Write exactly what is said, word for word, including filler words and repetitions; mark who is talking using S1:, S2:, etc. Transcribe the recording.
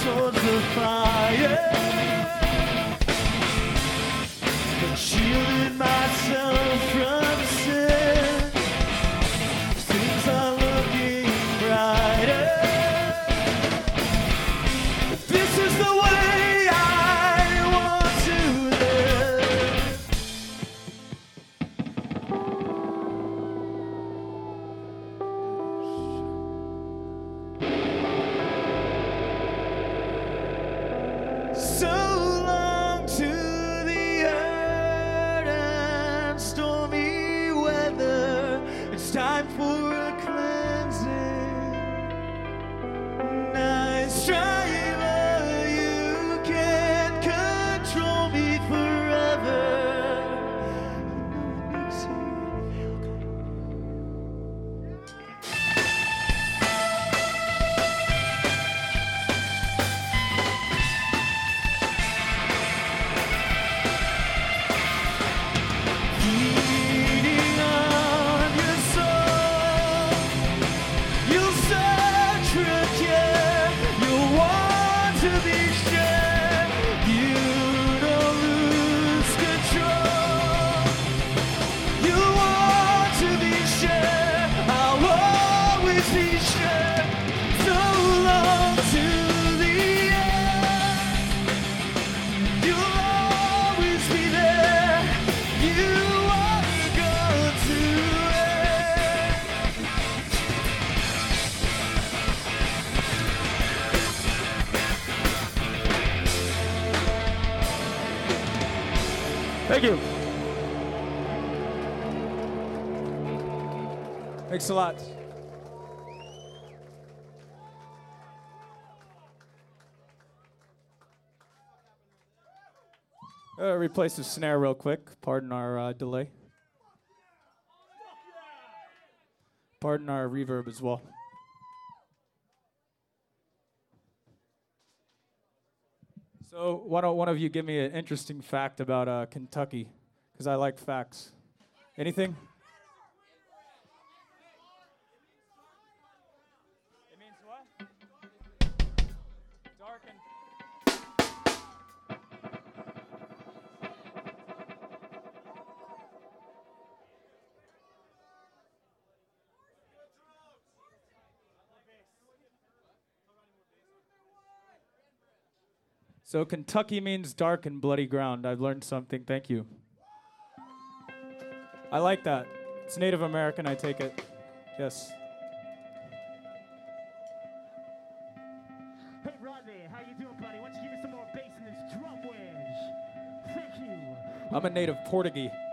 S1: swords of fire, but shielding myself from sin. Things are looking brighter. This is the way I want to live. So long to the hurt and stormy weather. It's time for a cleansing. Nice try, but you can't control me forever. It makes you feel good. Feeding on your soul, you'll search for cure. You'll want to be sure you don't lose control. You want to be sure, I'll always be sure. So long to the end, you'll always be there. You are going to end.
S2: Thank you. Thanks a lot. Uh, replace the snare real quick. Pardon our uh, delay. Pardon our reverb as well. So why don't one of you give me an interesting fact about uh, Kentucky? Because I like facts. Anything? It means what? Dark and... So Kentucky means dark and bloody ground. I've learned something. Thank you. I like that. It's Native American, I take it. Yes.
S1: Hey Rodney, how you doing, buddy? Why don't you give me some more bass in this drum wedge? Thank you.
S2: I'm a native Portuguese.